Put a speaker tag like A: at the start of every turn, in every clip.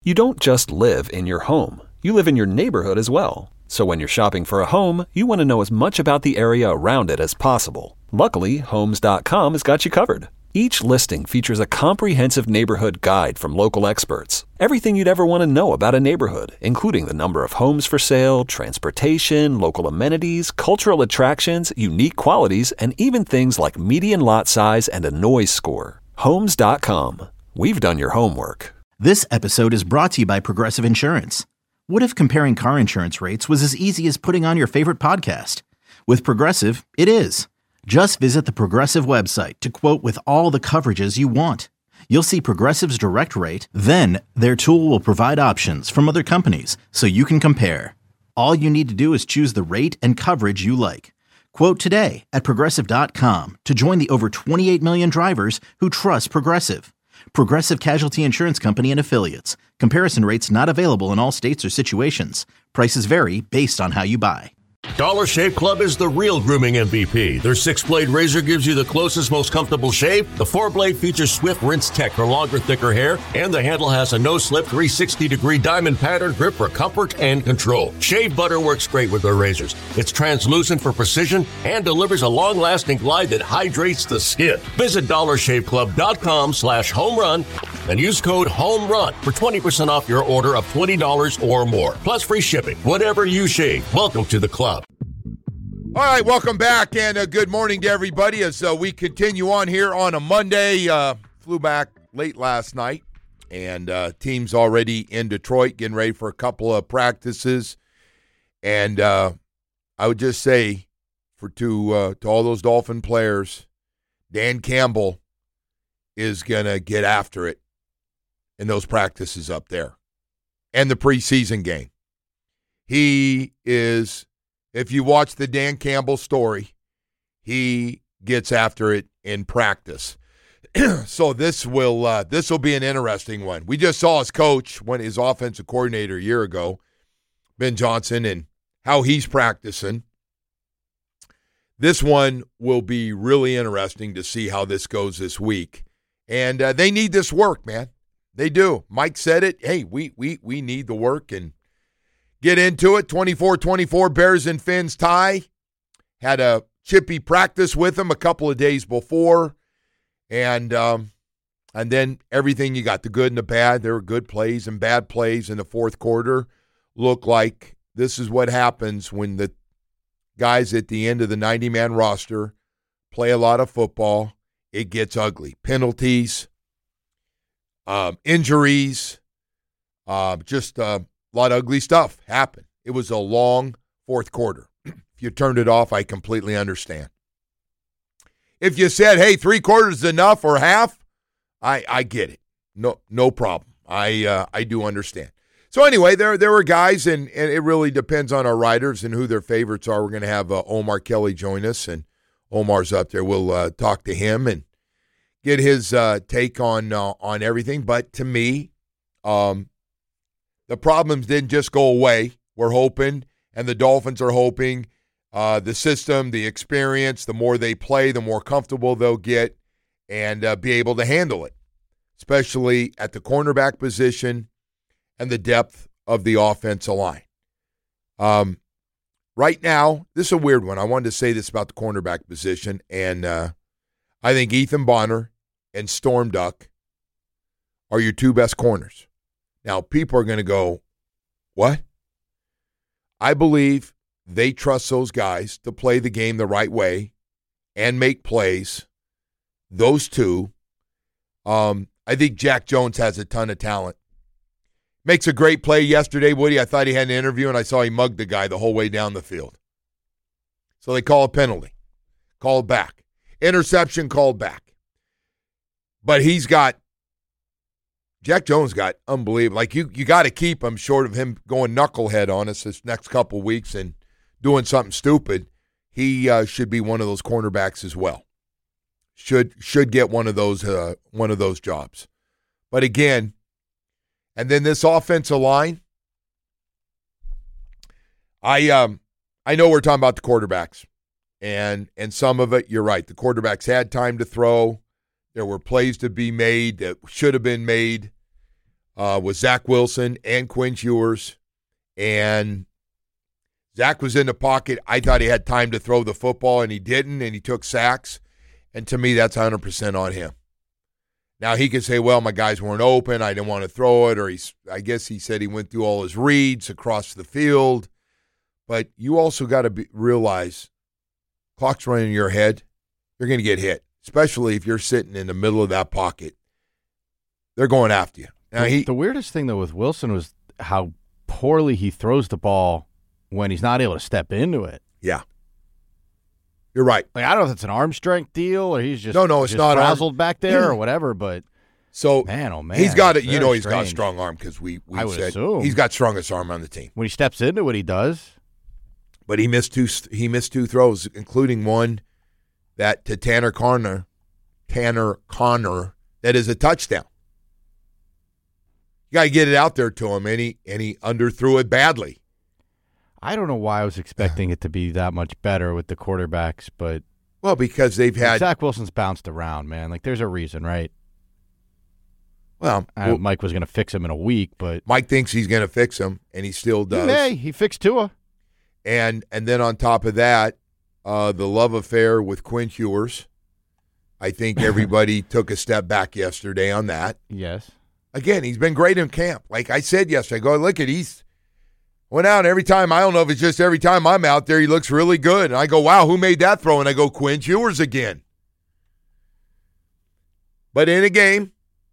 A: You don't just live in your home. You live in your neighborhood as well. So when you're shopping for a home, you want to know as much about the area around it as possible. Luckily, Homes.com has got you covered. Each listing features a comprehensive neighborhood guide from local experts. Everything you'd ever want to know about a neighborhood, including the number of homes for sale, transportation, local amenities, cultural attractions, unique qualities, and even things like median lot size and a noise score. Homes.com. We've done your homework.
B: This episode is brought to you by Progressive Insurance. What if comparing car insurance rates was as easy as putting on your favorite podcast? With Progressive, it is. Just visit the Progressive website to quote with all the coverages you want. You'll see Progressive's direct rate, then their tool will provide options from other companies so you can compare. All you need to do is choose the rate and coverage you like. Quote today at Progressive.com to join the over 28 million drivers who trust Progressive. Progressive Casualty Insurance Company and Affiliates. Comparison rates not available in all states or situations. Prices vary based on how you buy.
C: Dollar Shave Club is the real grooming MVP. Their 6-blade razor gives you the closest, most comfortable shave. The 4-blade features swift rinse tech for longer, thicker hair. And the handle has a no-slip 360-degree diamond pattern grip for comfort and control. Shave butter works great with their razors. It's translucent for precision and delivers a long-lasting glide that hydrates the skin. Visit DollarShaveClub.com/homerun and use code HOMERUN for 20% off your order of $20 or more. Plus free shipping. Whatever you shave. Welcome to the club.
D: All right, welcome back, and good morning to everybody as we continue on here on a Monday. Flew back late last night, and team's already in Detroit getting ready for a couple of practices. And I would just say to all those Dolphin players, Dan Campbell is going to get after it in those practices up there and the preseason game. He is... If you watch the Dan Campbell story, he gets after it in practice. So this will be an interesting one. We just saw his coach, his offensive coordinator a year ago, Ben Johnson, and how he's practicing. This one will be really interesting to see how this goes this week. And they need this work, man. They do. Mike said it. Hey, we need the work, and get into it. 24-24 Bears and Fins tie. Had a chippy practice with him a couple of days before. And then everything you got, the good and the bad. There were good plays and bad plays in the fourth quarter. Look like this is what happens when the guys at the end of the 90-man roster play a lot of football. It gets ugly. Penalties, injuries, just a lot of ugly stuff happened. It was a long fourth quarter. If you turned it off, I completely understand. If you said, hey, 3 quarters is enough or half, I get it. No problem. I do understand. So anyway, there were guys, and it really depends on our writers and who their favorites are. We're going to have Omar Kelly join us, and Omar's up there. We'll talk to him and get his take on everything. But to me, the problems didn't just go away. We're hoping, and the Dolphins are hoping, the system, the experience, the more they play, the more comfortable they'll get and be able to handle it, especially at the cornerback position and the depth of the offensive line. Right now, this is a weird one. I wanted to say this about the cornerback position, and I think Ethan Bonner and Storm Duck are your 2 best corners. Now, people are going to go, what? I believe they trust those guys to play the game the right way and make plays. Those 2. I think Jack Jones has a ton of talent. Makes a great play yesterday, Woody. I thought he had an interview, and I saw he mugged the guy the whole way down the field. So they call a penalty. Called back. Interception called back. But Jack Jones got unbelievable. Like, you got to keep him short of him going knucklehead on us this next couple weeks and doing something stupid. He should be one of those cornerbacks as well. Should get one of those jobs. But again, and then this offensive line, I know we're talking about the quarterbacks, and some of it, you're right. The quarterbacks had time to throw. There were plays to be made that should have been made. was Zach Wilson and Quinn Ewers. And Zach was in the pocket. I thought he had time to throw the football, and he didn't, and he took sacks. And to me, that's 100% on him. Now, he could say, well, my guys weren't open. I didn't want to throw it. Or I guess he said he went through all his reads across the field. But you also got to realize, clock's running in your head, you're going to get hit, especially if you're sitting in the middle of that pocket. They're going after you. Now,
E: the weirdest thing, though, with Wilson was how poorly he throws the ball when he's not able to step into it.
D: Yeah. You're right.
E: Like, I don't know if it's an arm strength deal or he's just
D: it's not
E: frazzled back there or whatever, but
D: so
E: man, oh man.
D: He's got it.
E: He's
D: got a strong arm because we
E: I would
D: said
E: assume.
D: He's got strongest arm on the team.
E: When he steps into it, he does.
D: But he missed two throws, including one that to Tanner Connor, that is a touchdown. You got to get it out there to him, and he underthrew it badly.
E: I don't know why I was expecting it to be that much better with the quarterbacks, but
D: because they've had
E: Zach Wilson's bounced around, man. Like, there's a reason, right?
D: Well,
E: Mike was going to fix him in a week, but
D: Mike thinks he's going to fix him, and he still does.
E: He fixed Tua,
D: and then on top of that, the love affair with Quinn Ewers. I think everybody took a step back yesterday on that.
E: Yes.
D: Again, he's been great in camp. Like I said yesterday, he's went out every time. I don't know if it's just every time I'm out there, he looks really good. And I go, wow, who made that throw? And I go, Quinn Ewers again. But in a game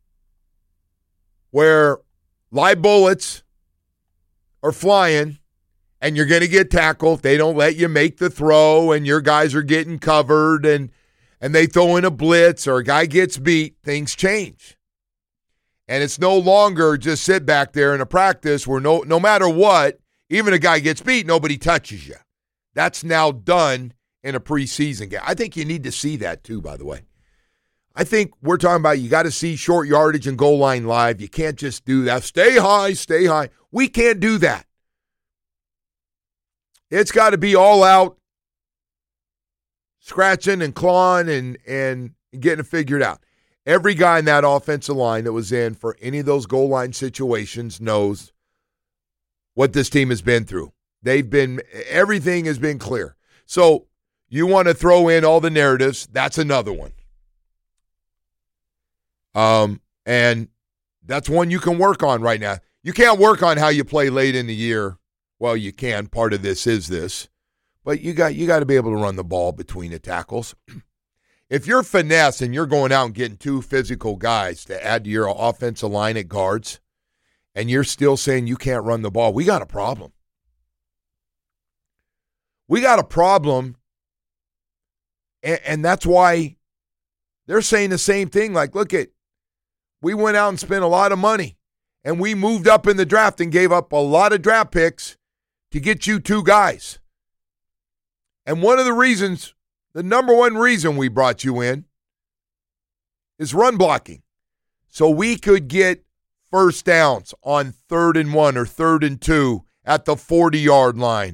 D: where live bullets are flying and you're going to get tackled, they don't let you make the throw and your guys are getting covered and they throw in a blitz or a guy gets beat, things change. And it's no longer just sit back there in a practice where no matter what, even a guy gets beat, nobody touches you. That's now done in a preseason game. I think you need to see that too, by the way. I think we're talking about you got to see short yardage and goal line live. You can't just do that. Stay high. We can't do that. It's got to be all out, scratching and clawing and getting it figured out. Every guy in that offensive line that was in for any of those goal line situations knows what this team has been through. Everything has been clear. So you want to throw in all the narratives, that's another one. And that's one you can work on right now. You can't work on how you play late in the year. Well, you can. Part of this is this. But you got to be able to run the ball between the tackles. If you're finesse and you're going out and getting two physical guys to add to your offensive line at guards, and you're still saying you can't run the ball, we got a problem. We got a problem, and that's why they're saying the same thing. Like, look, we went out and spent a lot of money, and we moved up in the draft and gave up a lot of draft picks to get you two guys. And one of the reasons, the number one reason we brought you in is run blocking. So we could get first downs on 3rd and 1 or 3rd and 2 at the 40-yard line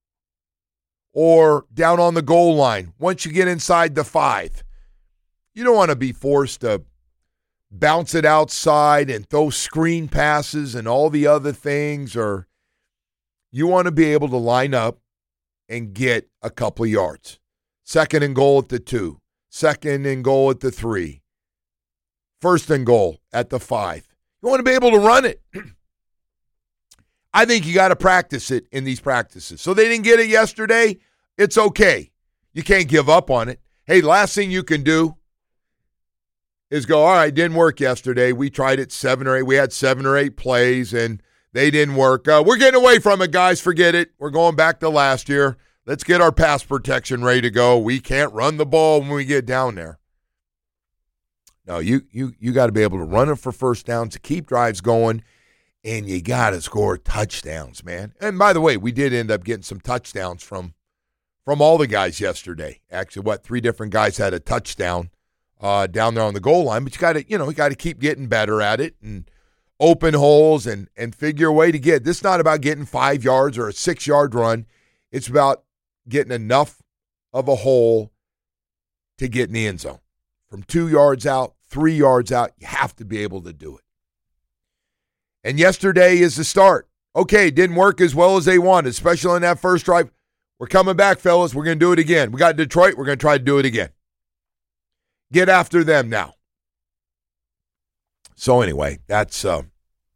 D: or down on the goal line once you get inside the 5. You don't want to be forced to bounce it outside and throw screen passes and all the other things, or you want to be able to line up and get a couple of yards. 2nd and goal at the 2. 2nd and goal at the 3. 1st and goal at the 5. You want to be able to run it. I think you got to practice it in these practices. So they didn't get it yesterday. It's okay. You can't give up on it. Hey, last thing you can do is go, all right, didn't work yesterday. We tried it 7 or 8. We had 7 or 8 plays, and they didn't work. We're getting away from it, guys. Forget it. We're going back to last year. Let's get our pass protection ready to go. We can't run the ball when we get down there. No, you got to be able to run it for first downs to keep drives going, and you got to score touchdowns, man. And by the way, we did end up getting some touchdowns from all the guys yesterday. Actually, 3 different guys had a touchdown down there on the goal line. But you got to keep getting better at it and open holes and figure a way to get. This is not about getting 5 yards or a 6-yard run. It's about getting enough of a hole to get in the end zone. From 2 yards out, 3 yards out, you have to be able to do it. And yesterday is the start. Okay, it didn't work as well as they wanted, especially on that first drive. We're coming back, fellas. We're going to do it again. We got Detroit. We're going to try to do it again. Get after them now. So anyway, that's one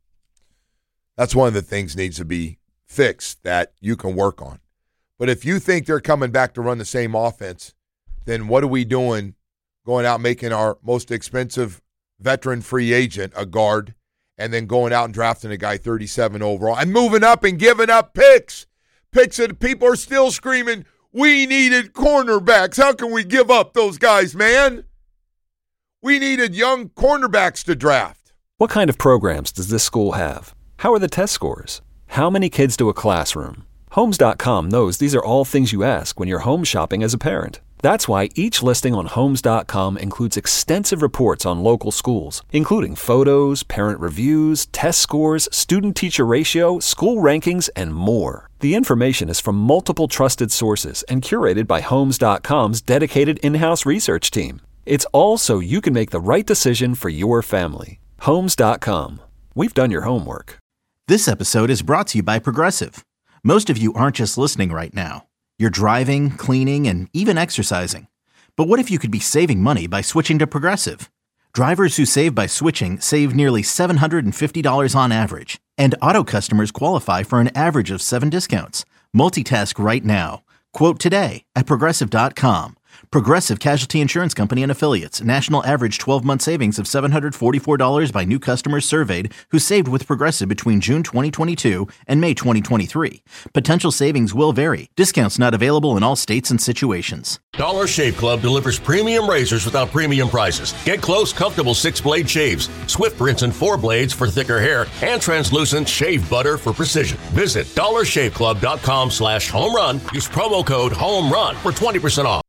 D: of the things needs to be fixed that you can work on. But if you think they're coming back to run the same offense, then what are we doing going out making our most expensive veteran free agent a guard and then going out and drafting a guy 37 overall and moving up and giving up picks? Picks that people are still screaming, we needed cornerbacks. How can we give up those guys, man? We needed young cornerbacks to draft.
A: What kind of programs does this school have? How are the test scores? How many kids do a classroom? Homes.com knows these are all things you ask when you're home shopping as a parent. That's why each listing on Homes.com includes extensive reports on local schools, including photos, parent reviews, test scores, student-teacher ratio, school rankings, and more. The information is from multiple trusted sources and curated by Homes.com's dedicated in-house research team. It's all so you can make the right decision for your family. Homes.com. We've done your homework.
B: This episode is brought to you by Progressive. Most of you aren't just listening right now. You're driving, cleaning, and even exercising. But what if you could be saving money by switching to Progressive? Drivers who save by switching save nearly $750 on average. And auto customers qualify for an average of 7 discounts. Multitask right now. Quote today at Progressive.com. Progressive Casualty Insurance Company and Affiliates. National average 12-month savings of $744 by new customers surveyed who saved with Progressive between June 2022 and May 2023. Potential savings will vary. Discounts not available in all states and situations.
C: Dollar Shave Club delivers premium razors without premium prices. Get close, comfortable 6-blade shaves, swift rinse and 4 blades for thicker hair, and translucent shave butter for precision. Visit dollarshaveclub.com/home-run. Use promo code HOME-RUN for 20% off.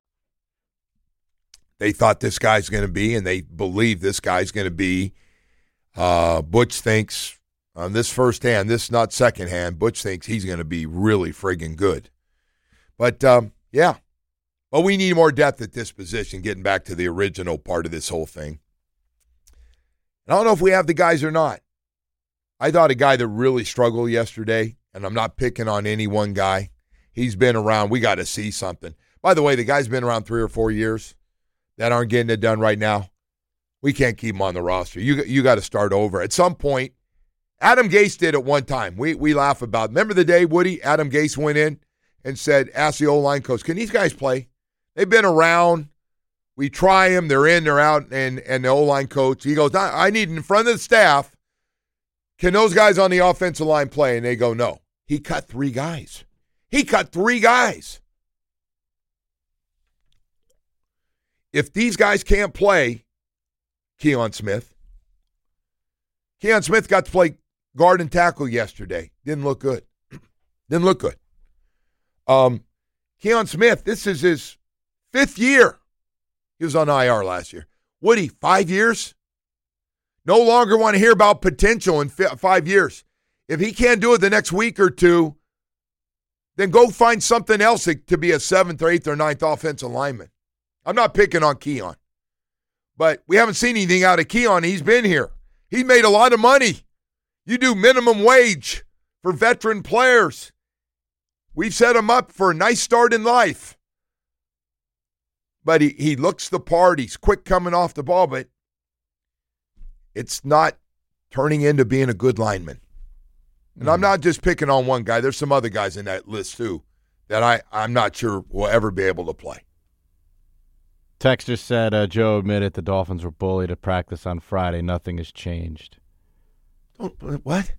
D: They thought this guy's going to be, and they believe this guy's going to be. Butch thinks on this first hand, this not second hand, Butch thinks he's going to be really friggin' good. But, yeah. Well, we need more depth at this position, getting back to the original part of this whole thing. I don't know if we have the guys or not. I thought a guy that really struggled yesterday, and I'm not picking on any one guy. He's been around. We got to see something. By the way, the guy's been around 3 or 4 years that aren't getting it done right now. We can't keep him on the roster. You got to start over. At some point, Adam Gase did it one time. We laugh about it. Remember the day, Woody, Adam Gase went in and said, ask the O-line coach, can these guys play? They've been around. We try them. They're in, they're out. And the O-line coach, he goes, I need in front of the staff, can those guys on the offensive line play? And they go, no. He cut 3 guys. If these guys can't play, Keon Smith got to play guard and tackle yesterday. Didn't look good. Keon Smith, this is his 5th year. He was on IR last year. Woody, 5 years? No longer want to hear about potential in 5 years. If he can't do it the next week or two, then go find something else to be a 7th or 8th or 9th offensive lineman. I'm not picking on Keon, but we haven't seen anything out of Keon. He's been here. He made a lot of money. You do minimum wage for veteran players. We've set him up for a nice start in life. But he looks the part. He's quick coming off the ball, but it's not turning into being a good lineman. And I'm not just picking on one guy. There's some other guys in that list, too, that I'm not sure will ever be able to play.
E: Texter said Joe admitted the Dolphins were bullied at practice on Friday. Nothing has changed.
D: What?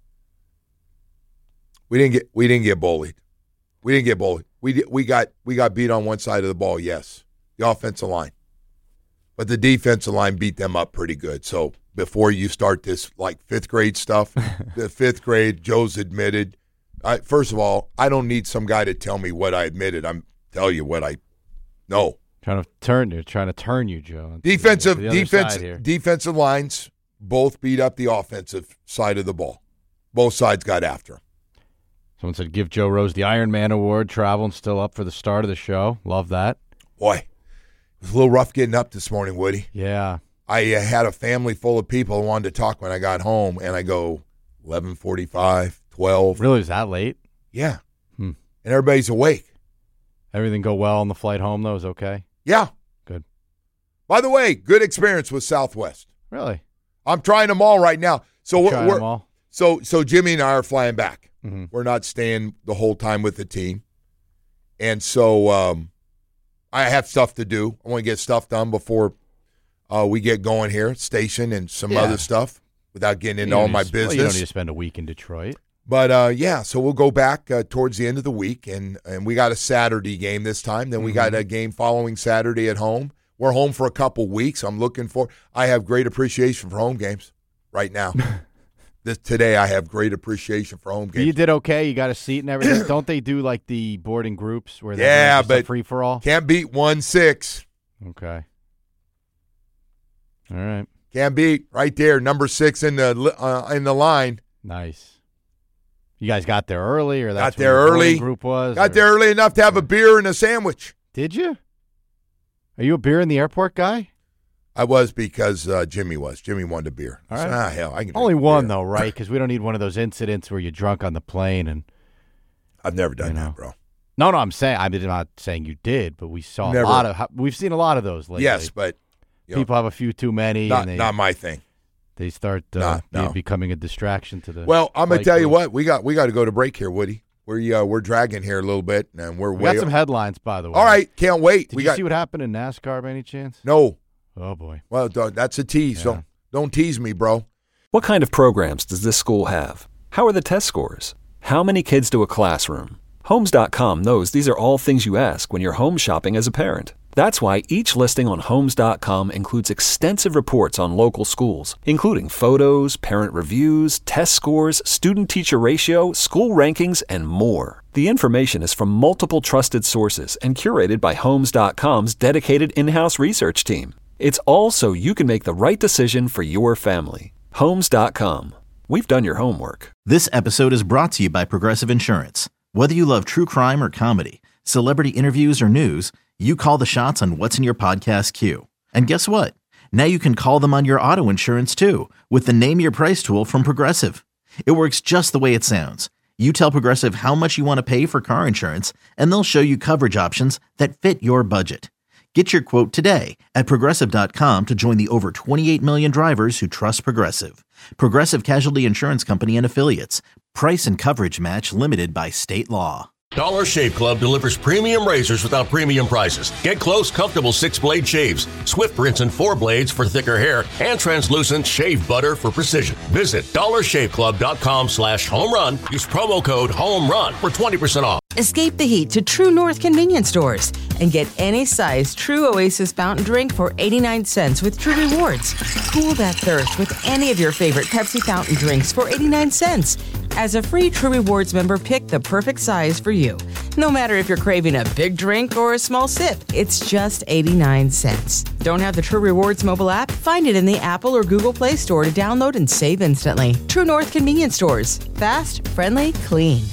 D: We didn't get bullied. We got beat on one side of the ball, yes. The offensive line. But the defensive line beat them up pretty good. So before you start this like 5th grade stuff, the 5th grade, Joe's admitted. First of all, I don't need some guy to tell me what I admitted. I'm telling you what I know.
E: Trying to turn you, Joe.
D: Defensive lines both beat up the offensive side of the ball. Both sides got after him.
E: Someone said give Joe Rose the Iron Man Award. Traveling still up for the start of the show. Love that.
D: Boy, it was a little rough getting up this morning, Woody.
E: Yeah.
D: I had a family full of people who wanted to talk when I got home, and I go, 11:45, 12.
E: Really, is that late?
D: Yeah. And everybody's awake.
E: Everything go well on the flight home, though? Is okay?
D: Yeah.
E: Good.
D: By the way, good experience with Southwest.
E: Really?
D: I'm trying them all right now. So
E: Trying them all?
D: So Jimmy and I are flying back.
E: Mm-hmm.
D: We're not staying the whole time with the team. And so I have stuff to do. I want to get stuff done before we get going here, station and some other stuff without getting into all my business.
E: Well, you don't need to spend a week in Detroit.
D: But, so we'll go back towards the end of the week, and we got a Saturday game this time. Then we got a game following Saturday at home. We're home for a couple weeks. I have great appreciation for home games right now. Today I have great appreciation for home games.
E: You did okay. You got a seat and everything. Don't they do like the boarding groups where they're just free for all?
D: Can't beat 1-6.
E: Okay. All right.
D: Can't beat right there, number 6 in the line.
E: Nice. You guys got there early, or that's
D: got there
E: where the
D: early.
E: Group was.
D: Got there early enough to have a beer and a sandwich.
E: Did you? Are you a beer in the airport guy?
D: I was because Jimmy was. Jimmy wanted a beer.
E: All right.
D: Hell, I can
E: only
D: drink
E: one
D: beer.
E: though, right? Because we don't need one of those incidents where you're drunk on the plane and.
D: I've never done that, bro.
E: No, I'm not saying you did, but we saw a lot of. We've seen a lot of those lately.
D: Yes, but
E: people have a few too many.
D: Not my thing.
E: They start becoming a distraction to the.
D: Well, I'm gonna tell you what we got to go to break here, Woody. We're dragging here a little bit, and we
E: got some headlines, by the way.
D: All right, can't wait.
E: Did you see what happened in NASCAR by any chance?
D: No.
E: Oh boy.
D: Well, that's a tease.
E: Yeah.
D: Don't tease me, bro.
A: What kind of programs does this school have? How are the test scores? How many kids do a classroom? Homes.com knows these are all things you ask when you're home shopping as a parent. That's why each listing on Homes.com includes extensive reports on local schools, including photos, parent reviews, test scores, student-teacher ratio, school rankings, and more. The information is from multiple trusted sources and curated by Homes.com's dedicated in-house research team. It's all so you can make the right decision for your family. Homes.com. We've done your homework.
B: This episode is brought to you by Progressive Insurance. Whether you love true crime or comedy, celebrity interviews or news, you call the shots on what's in your podcast queue. And guess what? Now you can call them on your auto insurance too with the Name Your Price tool from Progressive. It works just the way it sounds. You tell Progressive how much you want to pay for car insurance, and they'll show you coverage options that fit your budget. Get your quote today at Progressive.com to join the over 28 million drivers who trust Progressive. Progressive Casualty Insurance Company and Affiliates. Price and coverage match limited by state law.
C: Dollar Shave Club delivers premium razors without premium prices. Get close, comfortable 6-blade shaves, swift rinse and 4 blades for thicker hair, and translucent shave butter for precision. Visit dollarshaveclub.com/home run. Use promo code HOMERUN for 20% off.
F: Escape the heat to True North convenience stores and get any size True Oasis fountain drink for 89 cents with True Rewards. Cool that thirst with any of your favorite Pepsi fountain drinks for 89 cents. As a free True Rewards member, pick the perfect size for you. No matter if you're craving a big drink or a small sip, it's just 89 cents. Don't have the True Rewards mobile app? Find it in the Apple or Google Play Store to download and save instantly. True North convenience stores. Fast, friendly, clean.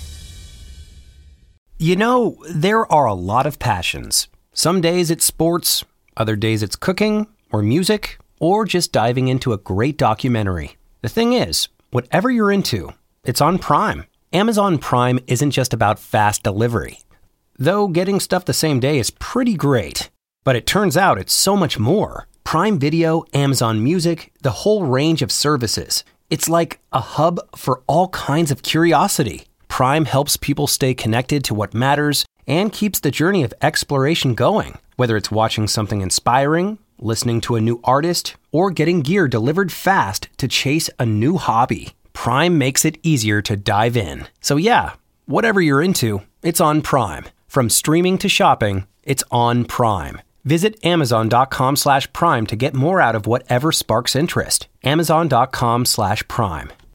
G: You know, there are a lot of passions. Some days it's sports, other days it's cooking, or music, or just diving into a great documentary. The thing is, whatever you're into, it's on Prime. Amazon Prime isn't just about fast delivery. Though getting stuff the same day is pretty great. But it turns out it's so much more. Prime Video, Amazon Music, the whole range of services. It's like a hub for all kinds of curiosity. Prime helps people stay connected to what matters and keeps the journey of exploration going. Whether it's watching something inspiring, listening to a new artist, or getting gear delivered fast to chase a new hobby, Prime makes it easier to dive in. So yeah, whatever you're into, it's on Prime. From streaming to shopping, it's on Prime. Visit Amazon.com/Prime to get more out of whatever sparks interest. Amazon.com/Prime.